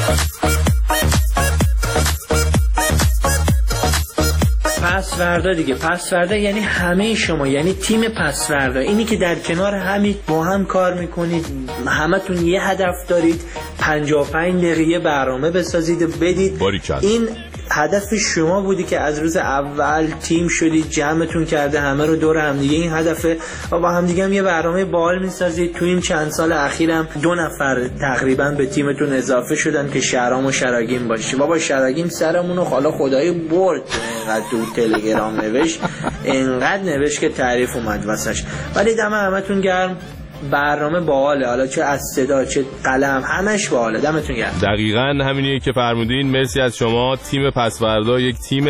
پسوردا دیگه، پسوردا یعنی همه شما، یعنی تیم پسوردا، اینی که در کنار همین با هم کار میکنید، همتون یه هدف دارید، 55 دقیقه برنامه بسازید و بدید. این هدف شما بودی که از روز اول تیم شدید، جمعتون کرده همه رو دور هم دیگه، این هدفه و با هم دیگه هم یه برنامه باحال میسازید. تو این چند سال اخیرم 2 نفر تقریبا به تیمتون اضافه شدن که شهرام و شراگیم باشه. بابا شراگیم سرمونو حالا خدای برد، اینقدر تو تلگرام نوشت، اینقدر نوشت که تعریف اومد واسش. ولی دم همتون گرم، برنامه باحاله، حالا چه از صدا چه قلم همش باحاله، دمتون گرم. دقیقاً همینیه که فرمودین، مرسی از شما. تیم پسوردا یک تیم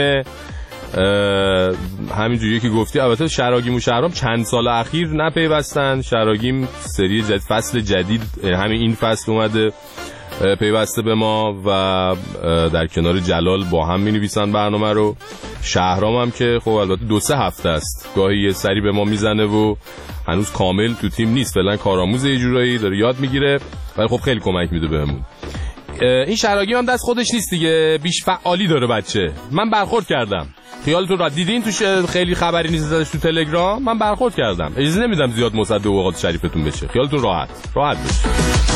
همینجوریه که گفتی. البته شراگیم و شهرام چند سال اخیر نپیوستن، شراگیم سری جدید، فصل جدید همین این فصل اومده پیوسته به ما و در کنار جلال با هم می‌نویسن برنامه رو. شهرام هم که خب البته 2-3 هفته است گاهی یه سری به ما میزنه و هنوز کامل تو تیم نیست، فعلا کارآموز یه جورایی داره یاد میگیره، ولی خب خیلی کمک میده بهمون. این شراگیم هم دست خودش نیست دیگه، بیش فعالی داره بچه. من برخورد کردم، خیالتون راحت، دیدین توش خیلی خبری نیست ازش تو تلگرام، من برخورد کردم، اجازه نمیدم زیاد مصدق اوقات شریفتون بشه، خیالتون راحت بشه.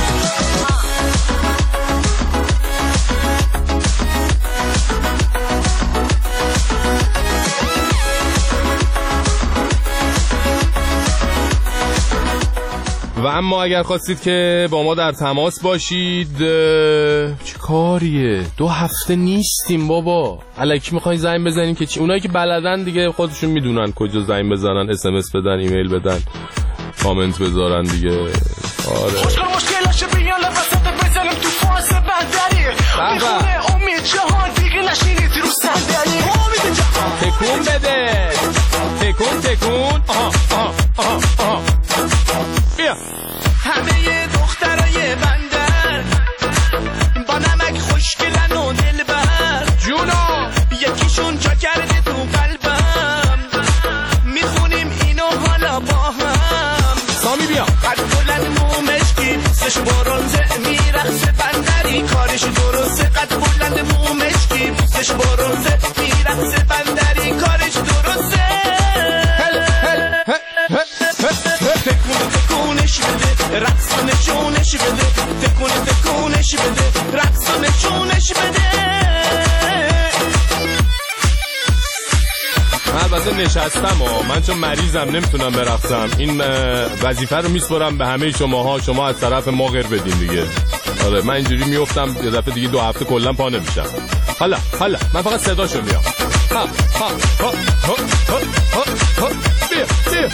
و اما اگر خواستید که با ما در تماس باشید، چه کاریه؟ 2 هفته نیستیم بابا، الکی میخواین زنگ بزنین که چی؟ اونایی که بلدن دیگه خودشون میدونن کجا زنگ بزنن، SMS بدن، ایمیل بدن، کامنت بذارن دیگه. آره مشکلاشو بیان لباسات بزنم تو فاز بندری، میخونه امید جهان دیگه نشینید رو صندلی، تکون بده، تکون آها بیا. همه دخترای بندر با نمک خوشگلن و دلبر، جونا یکیشون جا کرده تو قلبم، میخونیم اینو حالا با هم. سامی بیا. قد بلند مومشکی دوستش برونزه، میرقصه بندری کارش درسته. قد بلند مومشکی دوستش برونزه، میرقصه بندری کارش درسته. تکونش بده، رقص و نشونش بده، تکونش بده، رقص و نشونش بده. من البته نشستم من چون مریضم نمیتونم برقصم، این وظیفه رو میسپارم به همه شما از طرف ما غیر بدین دیگه. آره من اینجوری میافتم یه دفعه دیگه 2 هفته کلا پا نمیشم. حالا من فقط صداشو میام. ها بیا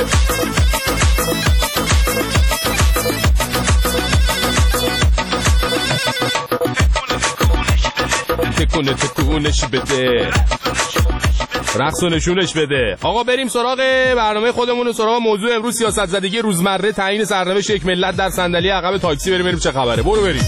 تکونش بده، رقص و نشونش بده. آقا بریم سراغ برنامه خودمون، سراغ موضوع امروز، سیاست زدگی روزمره، تعیین سرنوشت یک ملت در صندلی عقب تاکسی. بریم چه خبره. بریم.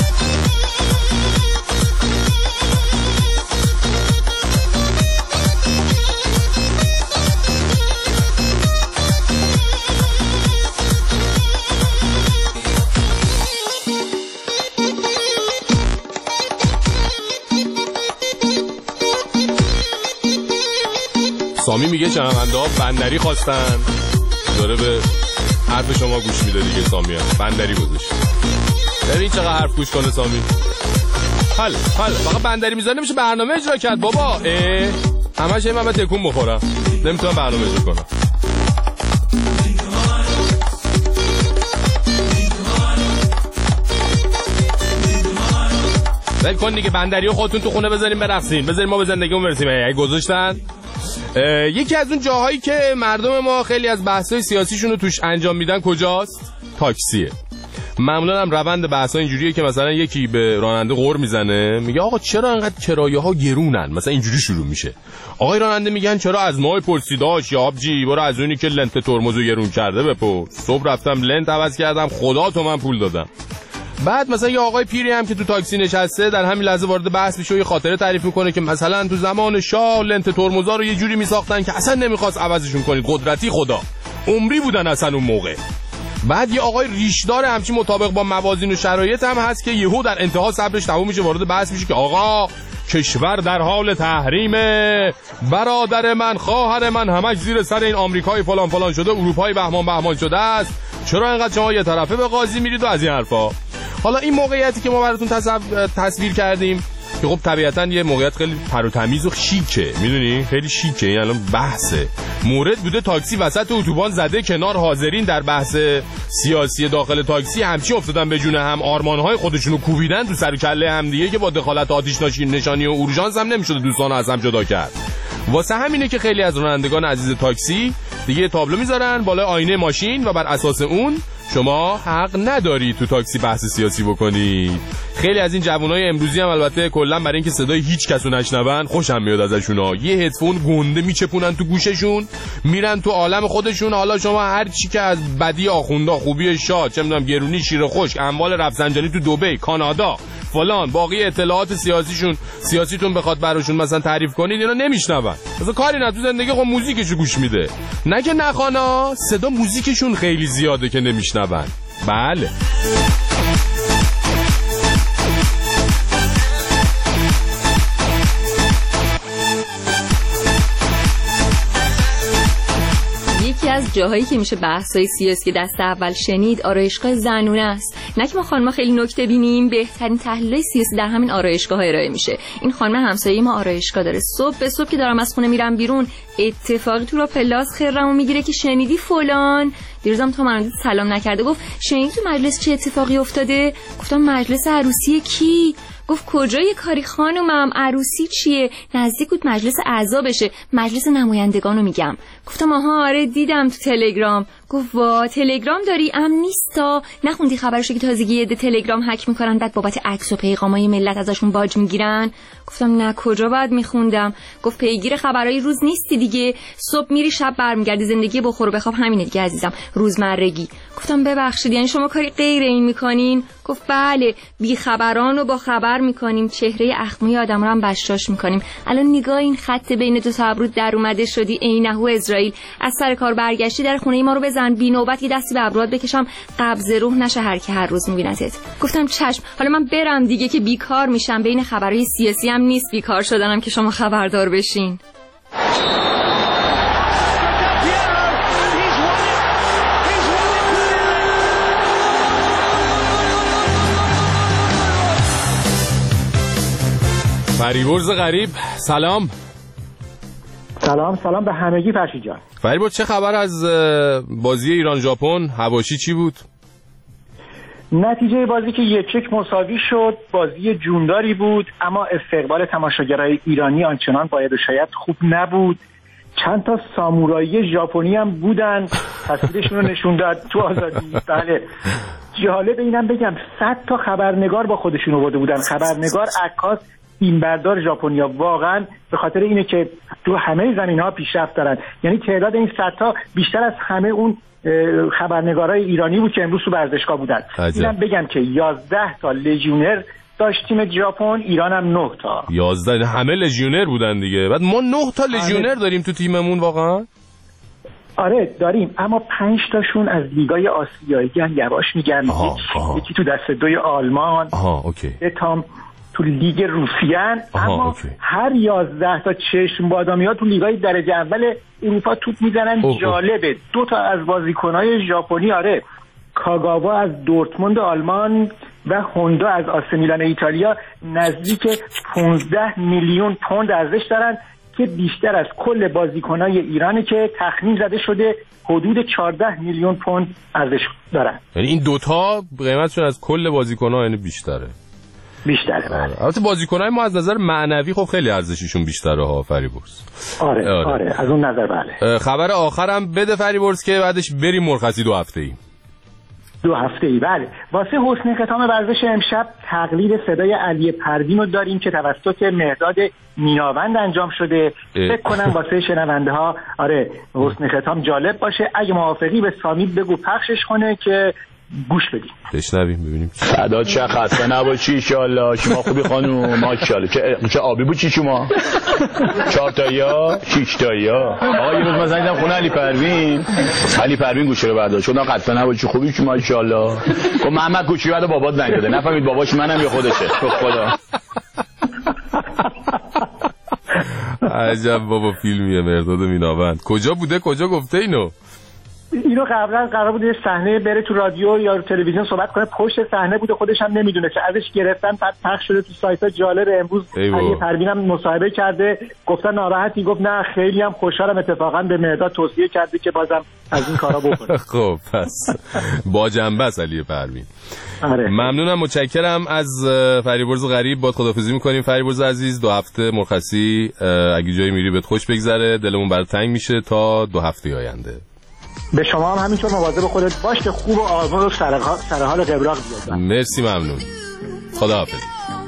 سامی میگه شنونده‌ها بندری خواستن، داره به حرف شما گوش میده دیگه. سامی هم بندری گذاشت. ببین چقدر حرف گوش کنه سامی. حالا فقط بندری میذاره نمیشه برنامه اجرا کرد بابا. همش من تکون بخورم، نمیتونم برنامه اجرا کنم. ول کن دیگه، بندریو خودتون تو خونه بذاریم برقصین، بذاریم ما به زندگیمون برسیم. اگه گذاشتن یکی از اون جاهایی که مردم ما خیلی از بحث‌های سیاسیشون رو توش انجام میدن کجاست؟ تاکسیه. معمولا هم روند بحث‌ها اینجوریه که مثلا یکی به راننده غر میزنه، میگه آقا چرا انقدر کرایه‌ها گرونن، مثلا اینجوری شروع میشه. آقای راننده میگن چرا از ماه پرسیداش یا آبجی، برو از اونی که لنت ترمزو گرون کرده بپرس. صبح رفتم لنت عوض کردم، خدا تو من پول دادم. بعد مثلا یه آقای پیری هم که تو تاکسی نشسته در همین لحظه وارد بحث میشه و یه خاطره تعریف میکنه که مثلا تو زمان شاه لنت ترمزا رو یه جوری میساختن که اصلا نمیخواست عوضشون کنید، قدرتی خدا عمری بودن اصلا اون موقع. بعد یه آقای ریشدار همچین مطابق با موازین و شرایط هم هست که یهو در انتها صبرش تموم میشه، وارد بحث میشه که آقا کشور در حال تحریمه، برادر من خواهر من همش زیر سر این آمریکای فلان فلان شده، اروپای بهمان شده است، چرا اینقدر شما یه طرفه به قاضی میرید و از این حرفا. حالا این موقعیتی که ما براتون تصویر کردیم که خب طبیعتاً یه موقعیت خیلی پر و تمیز و شیکه، میدونی خیلی شیکه، این الان بحثه. مورد بوده تاکسی وسط اتوبان زده کنار، حاضرین در بحث سیاسی داخل تاکسی همچی افتادن به جون هم، آرمانهای خودشونو کوبیدن تو سر و کله هم دیگه که با دخالت آتش نشانی و اورژانس هم نمیشد دوستانو از هم جدا کرد. واسه همینه که خیلی از رانندگان عزیز تاکسی دیگه تابلو میذارن بالای آینه ماشین و بر اساس اون شما حق نداری تو تاکسی بحث سیاسی بکنی. خیلی از این جوانای امروزی هم البته کلا برای اینکه صدای هیچ کسو نشنون خوشم میاد ازشونا، یه هدفون گنده میچپونن تو گوششون میرن تو عالم خودشون. حالا شما هر چی که از بدی آخوندا، خوبی شاه، چه میدونم گرونی شیر خشک، اموال رفسنجانی تو دبی، کانادا فلان، باقی اطلاعات سیاسیتون بخواد براشون مثلا تعریف کنید اینا نمیشنون، مثلا کاری نه، تو زندگی خب موزیکشو گوش میده. نگه نخوانا صدا موزیکشون خیلی زیاده که نمیشنون. بله یکی از جاهایی که میشه بحث‌های سیاسی دست اول شنید آرایشگاه زنونه است. نه که ما خانم‌ها خیلی نکته بینیم، بهترین تحلیل‌های سیاسی در همین آرایشگاه‌ها ارائه میشه. این خانم همسایه ما آرایشگاه داره، صبح به صبح که دارم از خونه میرم بیرون اتفاقی تو را پلاس خیرمو میگیره که شنیدی فلان. دیروزم تا من سلام نکرده گفت شنیدی تو مجلس چه اتفاقی افتاده؟ گفتم مجلس عروسی کی؟ گفت کجای کاری خانومم، عروسی چیه؟ نزدیک بود مجلس اعضا بشه، مجلس نمایندگانو میگم. گفتم آها آره دیدم تو تلگرام. گفت وا تلگرام داری؟ نیستا نخوندی خبرشو که تازگی یه تلگرام هک میکنن بعد بابت عکس و پیغامای ملت ازشون باج میگیرن؟ گفتم نه کجا باید میخوندم. گفت پیگیر خبرای روز نیستی دیگه، صبح میری شب برمیگردی، زندگی بخور و بخواب همینه دیگه عزیزم، روزمرگی. گفتم ببخشید یعنی شما کاری غیر این میکنین؟ گفت بله بی خبرانو با خبر میکنیم، چهره اخمی آدم رو هم بشاش میکنیم. الان نگاه این خط بین دو تا ابرو در اومده شدی عینهو اسرائیل، از سر کار برگشتی در خونه ما رو بزن بی نوبت یه دستی به ابروات بکشم قبض روح نشه هر کی هر روز میبینتت. گفتم چشم، حالا من برم دیگه که بیکار میشم، بین خبرهای سیاسی هم نیست بیکار شدنم که شما خبردار بشین. فریبرز غریب سلام. سلام به همگی فرشید جان. فریبرز چه خبر از بازی ایران ژاپن؟ حواشی چی بود؟ نتیجه بازی که 1-1 مساوی شد، بازی جونداری بود، اما استقبال تماشاگرای ایرانی آنچنان باید و شاید خوب نبود. چند تا سامورایی ژاپنی هم بودن، تصویرشون رو نشون داد تو آزادی. بله جالب اینم بگم 100 تا خبرنگار با خودشون آورده بودن، خبرنگار، عکاس، فیلمبردار ژاپنیا. واقعا به خاطر اینه که تو همه زمینه‌ها پیشرفت دارن، یعنی تعداد این 100 تا بیشتر از همه اون خبرنگارای ایرانی بود که امروز تو ورزشگاه بودن. اینم بگم که 11 تا لژیونر داشت تیم ژاپن، ایران هم 9 تا. 11 همه لژیونر بودن دیگه. بعد ما 9 تا لژیونر داریم تو تیممون واقعا. آره داریم، اما 5 تاشون از لیگای آسیایی ان، یواش میگن. یکی تو دسته دوی آلمان، اوکی. تام تو لیگ روسیه، اما هر 11 تا چشم بادامی‌ها تو لیگای درجه اول اروپا توپ میزنن. جالبه 2 تا از بازیکن‌های ژاپنی، آره، کاگاوا از دورتموند آلمان و هوندا از آسه میلان ایتالیا، نزدیک 15 میلیون پوند ارزش دارن که بیشتر از کل بازیکن‌های ایرانی که تخمین زده شده حدود 14 میلیون پوند ارزش دارن. یعنی این 2 تا قیمتشون از کل بازیکن‌ها یعنی بیشتره. البته بازیکن‌های ما از نظر معنوی خب خیلی ارزششون بیشتره ها فریبرز. آره از اون نظر بله. خبر آخرم بده فریبرز که بعدش بریم مرخصی 2 هفته‌ای. 2 هفته‌ای بله. واسه حسن ختام ورزش امشب تقلید صدای علی پروین رو داریم که توسط مهداد میناوند انجام شده. فکر کنم واسه شنونده ها آره حسن ختام جالب باشه. اگه موافقی به سامی بگو پخشش کنه که گوش بدیم. بشنویم ببینیم. فدات شه، خسته نباشی ان شاء الله. شما خوبی خانم؟ ماشاءالله. چه آبی بود چی شما؟ 4 تایا 6 تایا. آقا یه روز مثلا دیدم خونه علی پروین گوشه رو برداشت. شما خسته نباشی خوبی شما ان شاء الله. گفت محمد گوشی بعد بابات زنگ زده. نفهمید باباش منم یا خودشه. تو خدا. عجب بابا فیلمیه مرداد میناوند. کجا بوده؟ کجا گفته اینو قبلا قرار بود یه صحنه بره تو رادیو یا تلویزیون صحبت کنه، پشت صحنه بوده، خودش هم نمیدونه که ازش گرفتن، بعد پخش شده تو سایت‌ها. جالب امروز علی پروین هم مصاحبه کرده، گفتن ناراحتی، گفت نه خیلی هم خوشحالم، اتفاقا به مرداد توصیه کرده که بازم از این کارا بکنه. خب پس با جنبه است علی پروین. ممنونم، متشکرم از فریبرز غریب. با خداحافظی می‌کنیم فریبرز عزیز. 2 هفته مرخصی، اگه جایی میری بهت خوش بگذره، دلمون برات تنگ میشه تا 2 هفته آینده. به شما هم همینطور مواظب خودت باش که خوب و آروم رو سر حال قبراق بیاد. مرسی، ممنون. خداحافظ.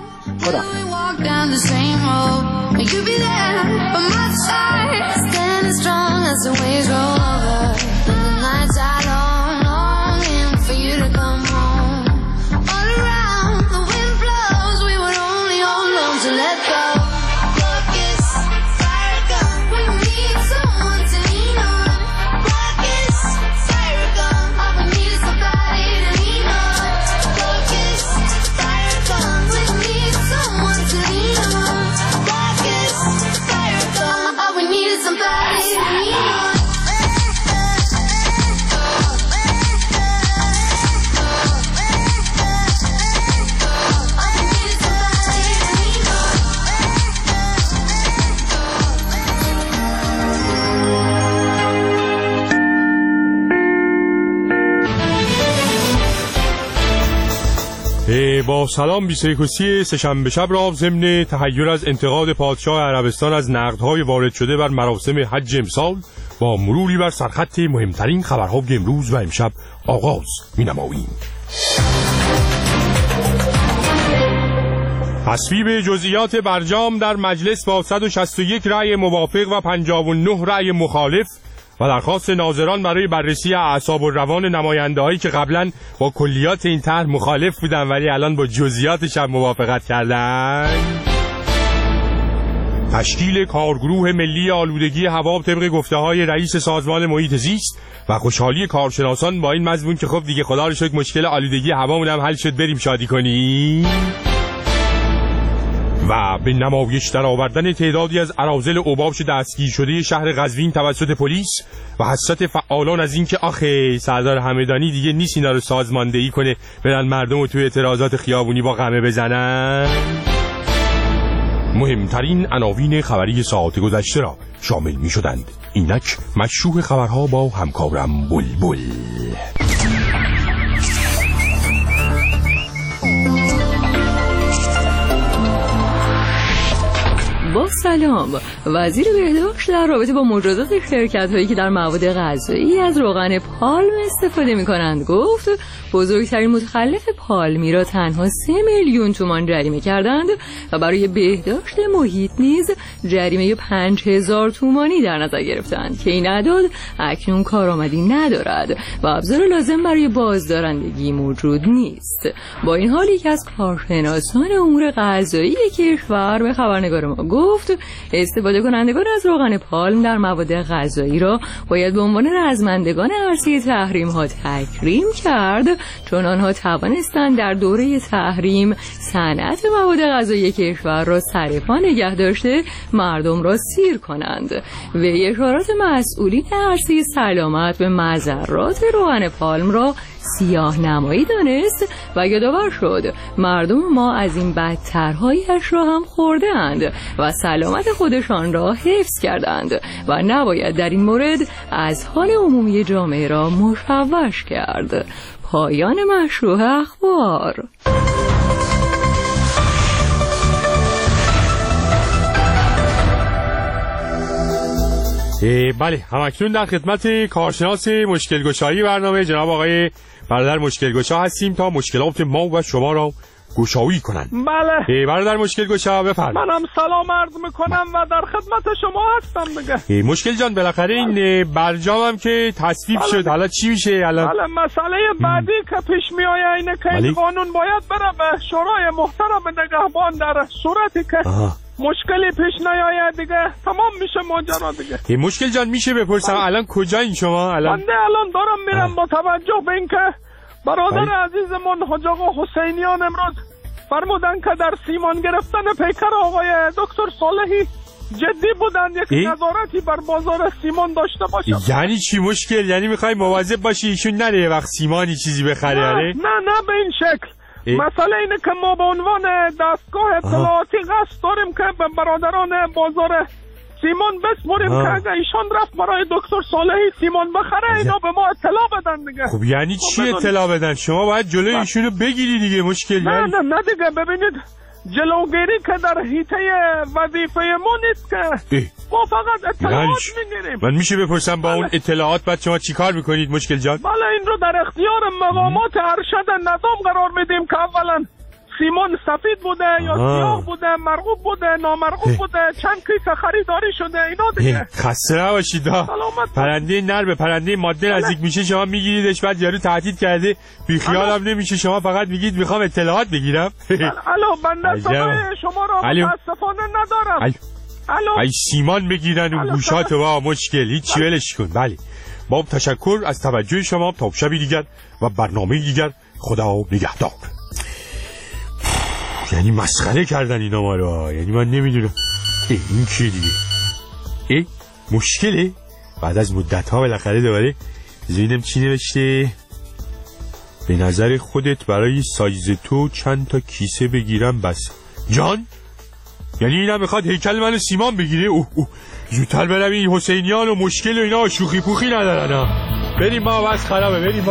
با سلام 21 سه‌شنبه شب را ضمن تحیر از انتقاد پادشاه عربستان از نقدهای وارد شده بر مراسم حج امسال با مروری بر سرخط مهمترین خبرهای امروز و امشب آغاز می‌نماییم. تصویب جزئیات برجام در مجلس با 161 رأی موافق و 59 رأی مخالف و درخواست ناظران برای بررسی اعصاب و روان نماینده‌هایی که قبلا با کلیات این طرح مخالف بودن ولی الان با جزئیاتش هم موافقت کردن. تشکیل کارگروه ملی آلودگی هوا طبق گفته‌های رئیس سازمان محیط زیست و خوشحالی کارشناسان با این مضمون که خب دیگه خدا رو شکر مشکل آلودگی هوامون هم حل شد، بریم شادی کنیم. و به نمایش در آوردن تعدادی از اراذل اوباش دستگیر شده شهر قزوین توسط پلیس و حسرت فعالان از این که آخه سردار همدانی دیگه نیست اینا رو سازماندهی کنه، برن مردم رو توی اعتراضات خیابونی با قمه بزنن. مهمترین عناوین خبری ساعت گذشته را شامل می شدند. اینک مشروع خبرها با همکارم بلبل. با سلام. وزیر بهداشت در رابطه با مجازات شرکت‌هایی که در مواد غذایی از روغن پالم استفاده می‌کنند گفت بزرگترین متخلف پالمی را تنها 3 میلیون تومان جریمه کردند و برای بهداشت محیط نیز جریمه 5000 تومانی در نظر گرفتند که این اعداد اکنون کارآمدی ندارد و ابزار لازم برای بازدارندگی موجود نیست. با این حال یکی از کارشناسان امور غذایی کشور به خبرنگار ما گفت استفاده کنندگان از روغن پالم در مواد غذایی را باید به عنوان رزمندگان عرصه تحریم ها تکریم کرد، چون آنها توانستند در دوره تحریم صنعت مواد غذایی کشور را سرپا نگه داشته مردم را سیر کنند. و اشارات مسئولین عرصه سلامت به مضرات روغن پالم را سیاه نمایی دانست و یادآور شد مردم ما از این بدترهایش را هم خورده اند و سلامت خودشان را حفظ کردند و نباید در این مورد از حال عمومی جامعه را مشوش کرد. پایان مشروع اخبار. بله، همکنون در خدمت کارشناس مشکلگشایی برنامه جناب آقای برادر مشکلگشا هستیم تا مشکلات ما و شما را گشایی کنن. بله برادر مشکل گشا بفرمایید. منم سلام عرض میکنم و در خدمت شما هستم دیگه. مشکل جان بالاخره این برجام که تصویب شد، حالا چی میشه الان؟ بله مسئله بعدی که پیش میآید اینه که این قانون باید بره به شورای محترم نگهبان. در صورتی که مشکلی پیش نیاید دیگه تمام میشه ماجرا دیگه. مشکل جان میشه بپرسم الان کجایین شما الان؟ من الان دارم میرم با توجه به اینکه برادر عزیزمون حاج آقا حسینیان امروز فرمودن که در سیمان گرفتن پیکر آقای دکتر صالحی جدی بودن، یک نظارتی بر بازار سیمان داشته باشه. یعنی چی مشکل؟ یعنی میخوای مواظب باشی ایشون نره وقت سیمانی چیزی بخره؟ نه به این شکل. مسئله اینه که ما به عنوان دستگاه اطلاعاتی قصد داریم که به برادران بازار سیمان بسپریم که اگه ایشان رفت برای دکتر صالحی سیمان بخره اینا به ما اطلاع بدن دیگه. خب یعنی چی اطلاع بدن؟ شما باید جلوی ایشونو بگیری دیگه. مشکل نه دیگه ببینید جلوگیری که در حیطه وظیفه ما نیست که ما فقط اطلاعات میگیریم. من میشه بپرسم با اون اطلاعات بعد شما چی کار میکنید مشکل جان؟ بله این رو در اختیار مقامات ارشد نظام قرار میدیم که اولا سیمان سفید بوده یا سیاه بوده، مرغوب بوده، نامرغوب بوده، چند کیسه خریداری شده اینا دیگه. خسته نباشید. پرنده نر به پرنده ماده نزدیک میشه شما میگیریدش، بعد یارو تهدید کرده بی خیالم نمیشه، شما فقط میگید میخوام اطلاعات بگیرم. الو بنده صدای شما رو متاسفانه ندارم. ای سیمان بگیرن اون گوشاتو با مشکل هیچ ولش کن. بله با تشکر از توجه شما. تا شبی دیگر و برنامه دیگر خدا نگهدار. یعنی مسخره کردن اینا ما رو، یعنی من نمیدونم این چی دیگه. مشکله بعد از مدت ها بالاخره دوباره زیدم چی نوشته؟ به نظر خودت برای سایز تو چند تا کیسه بگیرم بس جان؟ یعنی اینا میخواد هیکل منو سیمان بگیره؟ زودتر برم این حسینیان و مشکل و اینا شوخی پوخی ندارن. بریم ما بس خرابه. بریم.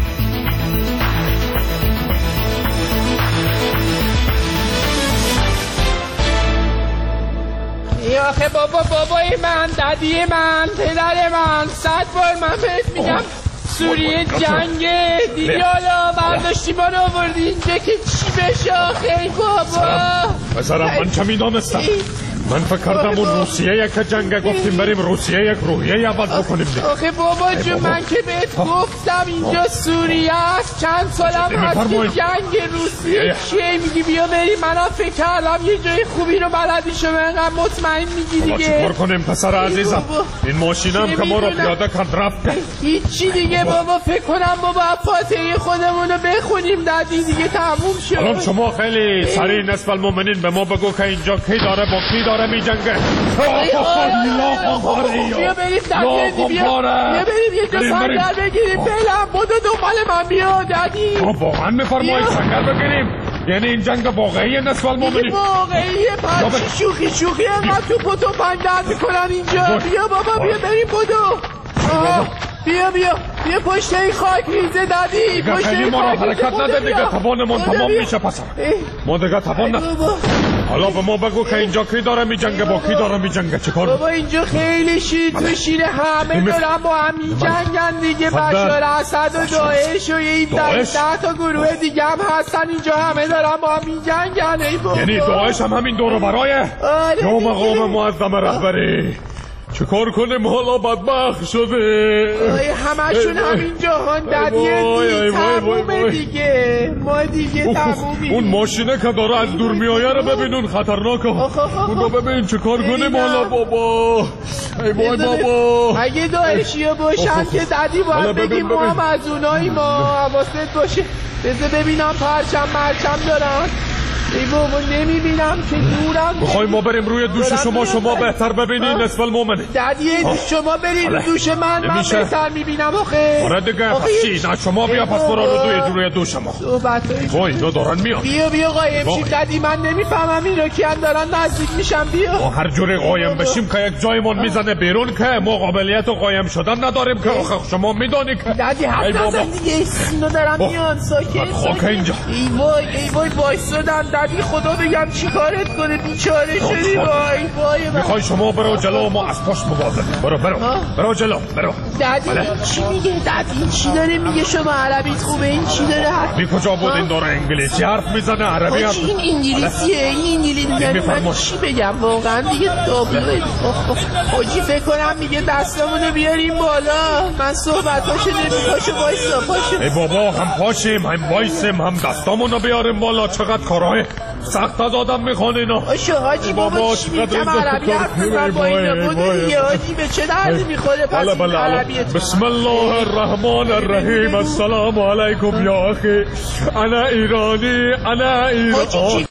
آخه بابای من، ددی من، پدر من، 100 بار من بهت میگم سوریه جنگه دیگه. حالا برداشتی ما رو آوردی اینجا که چی بشه آخه ای بابا؟ بذارم من چه میدانستم؟ من فکر کردم اون روسیه یک جنگه گفتیم بریم روسیه یک روحیه اول بکنیم. آخه بابا جو من که بهت گفتم اینجا سوریه است، چند سالم هست که جنگ روسیه چیه میگی بیا بریم. منم فکر کردم یه جای خوبی رو بلدی شما انقدر مطمئن میگی دیگه. چی کار کنیم پسر عزیزم؟ این ماشینم که ما رو پیاده کرد رفت. هیچی دیگه بابا فکر کنم بابا فاتحه خودمون رو بخونیم دادی دیگه تموم شد. الان شما خیلی سریع نصف المؤمنین به ما بگو که اینجا کی داره با کی داره می جنگه. بیا بریم دادی، بیا بریم یه جا سنگر بگیریم. بلم بودو دنبال من بیا دادی. واقعا میفرمایی سنگر بگیریم؟ یعنی این جنگ واقعی نصف المؤمنین؟ واقعیه پس شوخی انقدر تو پتو پندر میکنن اینجا. بیا بابا بیا بریم بودو. بیا پشت این خاک ریزه دادی. پشت این ما رو حرکت نده دیگه. توانمون تمام میشه پسر. ما دیگه توان نده. حالا به ما بگو که اینجا کی داره می جنگه با کی داره می جنگه چیکار؟ بابا اینجا خیلی شیره همه دارن با هم می جنگن دیگه. بشار اسد و داعش و این 10 تا گروه دیگه هم هستن اینجا همه دارن با هم می جنگن. یعنی داعش هم همین دور و برای یا مقام معظم رهبری؟ چه کار کنیم حالا بدبخت شده؟ همشون همین جهان ددیه تمومه دیگه. ما دیگه تمومیم. اون ماشینه که داره از دور میآیه رو ببین اون خطرناکه. اون رو ببین چه کار کنیم حالا بابا. ای وای بابا اگه داعشیا باشن که ددی باید بگیم ما هم از اونایی. ما حواست باشه. بذار ببینم پرچم دارن. ای بابا نمیبینم که دورم. بخوای ما بریم روی دوش شما بهتر ببینین نصف المؤمن. ددیه دوش شما بریم دوش من بهتر میبینم آخه. آره دیگه پس نه شما بیا پس برو روی دوش ما. وای اینا دارن میان. بیا قایم شیم ددی. من نمیفهمم اینا کیان دارن نزدیک میشن. بیا ما هر جوری قایم بشیم که یک جایمون میزنه بیرون که ما قابلیت قایم شدن نداریم که آخه شما میدونی که ددی حتی دیگه اینا دارن میان. ساکت خاک اینجا. ای وای وایسادن دادی خدا بگم چیکارت کنه بیچاره شدی. وای میخوای شما برو جلو ما از پشت مواظب. برو جلو برو. دادی چی میگه؟ دادی چی داره میگه؟ شما عربیت خوبه؟ این چی داره حرف؟ بی کجا بود این داره انگلیسی حرف میزنه عربی حرف؟ این انگلیسیه. این انگلیسی من چی بگم واقعا دیگه تابلوه. حاجی فکر کنم میگه دستمونو بیاریم بالا. من صحبتاشو نمیپاشو وایسا پاشو. ای بابا هم پاشیم هم وایسیم هم دستامونو بیاریم بالا. چقدر کارهای سخت از آدم میخوان اینا. باشه حاجی بابا چی میگم عربی حرف بزن با اینا بوده دیگه. حاجی به چه دردی میخوره پس این عربیت؟ بسم الله الرحمن الرحیم. السلام علیکم یا اخی انا ایرانی انا ایران.